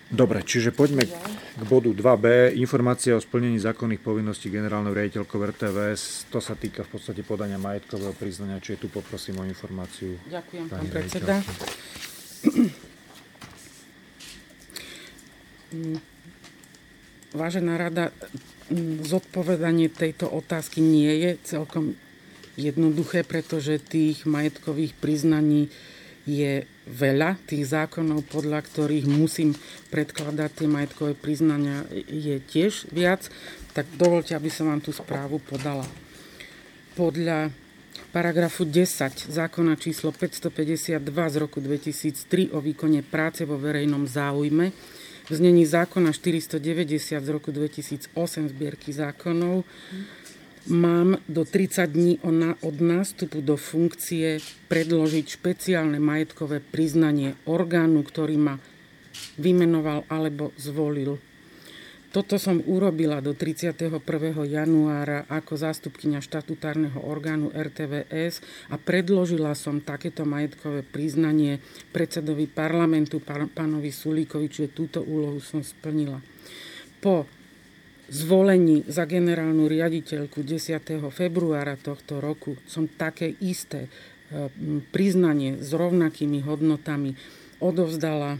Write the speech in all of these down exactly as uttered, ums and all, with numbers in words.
Dobre, čiže poďme k bodu dva bé. Informácia o splnení zákonných povinností generálneho riaditeľkou er té vé es. To sa týka v podstate podania majetkového priznania, čiže tu poprosím o informáciu. Ďakujem, pán predseda. Vážená rada, zodpovedanie tejto otázky nie je celkom jednoduché, pretože tých majetkových priznaní je veľa. Tých zákonov, podľa ktorých musím predkladať tie majetkové priznania, je tiež viac. Tak dovoľte, aby som vám tú správu podala. Podľa paragrafu desať zákona číslo päťstopäťdesiatdva z roku dvetisíctri o výkone práce vo verejnom záujme, v znení zákona štyristodeväťdesiat z roku dvetisícosem zbierky zákonov, mám do tridsať dní od nástupu do funkcie predložiť špeciálne majetkové priznanie orgánu, ktorý ma vymenoval alebo zvolil. Toto som urobila do tridsiateho prvého januára ako zástupkyňa štatutárneho orgánu er té vé es a predložila som takéto majetkové priznanie predsedovi parlamentu, pánovi Sulíkovi, čiže túto úlohu som splnila. Po zvolení za generálnu riaditeľku desiateho februára tohto roku som také isté priznanie s rovnakými hodnotami odovzdala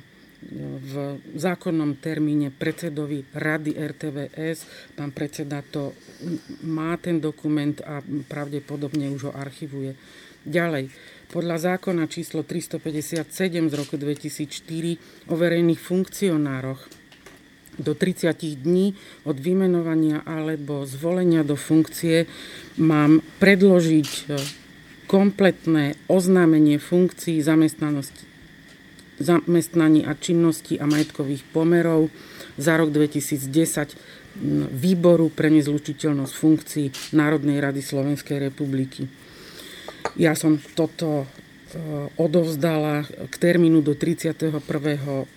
v zákonnom termíne predsedovi rady er té vé es. Pán predseda to má ten dokument a pravdepodobne už ho archivuje. Ďalej, podľa zákona číslo tristopäťdesiatsedem z roku dvetisícštyri o verejných funkcionároch do tridsať dní od vymenovania alebo zvolenia do funkcie mám predložiť kompletné oznámenie funkcií, zamestnanosti zamestnaní a činnosti a majetkových pomerov za rok dvetisícdesať Výboru pre nezlučiteľnosť funkcií Národnej rady Slovenskej republiky. Ja som toto odovzdala k termínu do tridsiateho prvého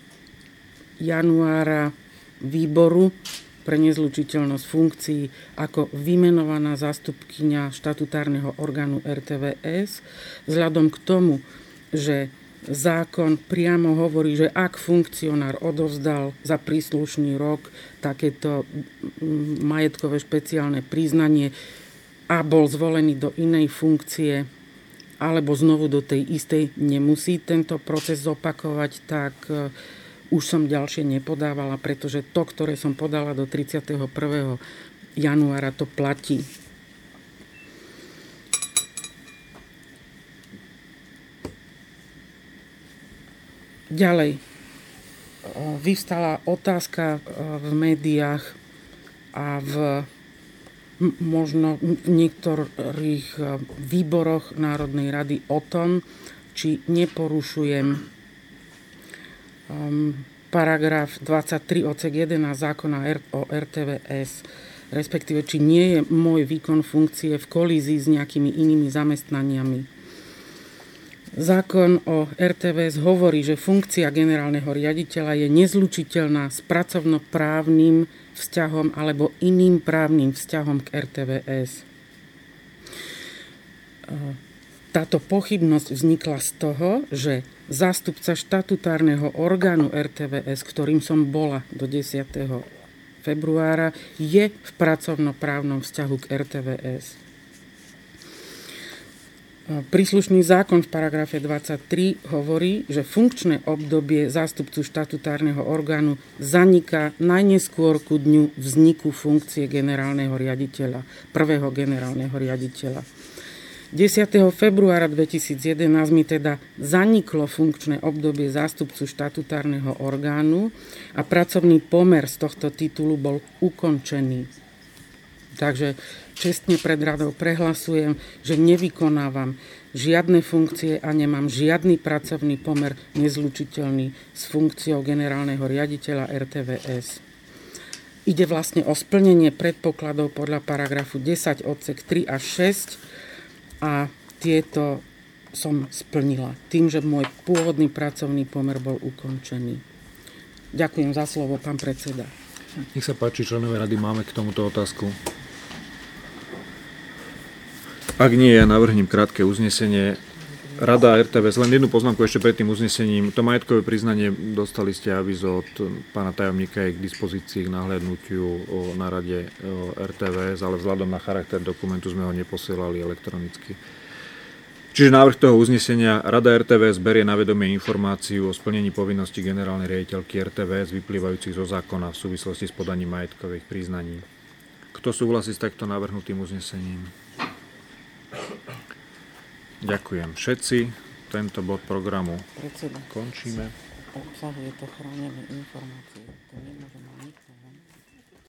januára Výboru pre nezlučiteľnosť funkcií ako vymenovaná zástupkyňa štatutárneho orgánu er té vé es. Vzhľadom k tomu, že zákon priamo hovorí, že ak funkcionár odovzdal za príslušný rok takéto majetkové špeciálne priznanie a bol zvolený do inej funkcie alebo znovu do tej istej, nemusí tento proces zopakovať, tak už som ďalšie nepodávala, pretože to, ktoré som podala do tridsiateho prvého januára, to platí. Ďalej, vyvstala otázka v médiách a v možno v niektorých výboroch Národnej rady o tom, či neporušujem paragraf dvadsaťtri odsek jedenásť zákona o er té vé es, respektíve či nie je môj výkon funkcie v kolízii s nejakými inými zamestnaniami. Zákon o er té vé es hovorí, že funkcia generálneho riaditeľa je nezlučiteľná s pracovnoprávnym vzťahom alebo iným právnym vzťahom k er té vé es. Táto pochybnosť vznikla z toho, že zástupca štatutárneho orgánu er té vé es, ktorým som bola do desiateho februára, je v pracovnoprávnom vzťahu k er té vé es. Príslušný zákon v paragrafe dvadsaťtri hovorí, že funkčné obdobie zástupcu štatutárneho orgánu zaniká najneskôr ku dňu vzniku funkcie generálneho riaditeľa, prvého generálneho riaditeľa. desiateho februára dvetisícjedenásť mi teda zaniklo funkčné obdobie zástupcu štatutárneho orgánu a pracovný pomer z tohto titulu bol ukončený. Takže čestne pred radou prehlasujem, že nevykonávam žiadne funkcie a nemám žiadny pracovný pomer nezlučiteľný s funkciou generálneho riaditeľa er té vé es. Ide vlastne o splnenie predpokladov podľa paragrafu desať odsek tri až šesť a tieto som splnila tým, že môj pôvodný pracovný pomer bol ukončený. Ďakujem za slovo, pán predseda. Nech sa páči, členové rady, máme k tomuto otázku. Ak nie, ja navrhnem krátke uznesenie. Rada er té vé es, len jednu poznámku ešte pred tým uznesením. To majetkové priznanie dostali ste avizo od pána tajomníka, je k dispozícii k nahliadnutiu na rade er té vé es, ale vzhľadom na charakter dokumentu sme ho neposielali elektronicky. Čiže návrh toho uznesenia: Rada er té vé es berie na vedomie informáciu o splnení povinností generálnej riaditeľky er té vé es vyplývajúcich zo zákona v súvislosti s podaním majetkových priznaní. Kto súhlasí s takto navrhnutým uznesením? Ďakujem všetci. Tento bod programu Predseda, končíme. obsahuje to chránené informácie. To nemôžeme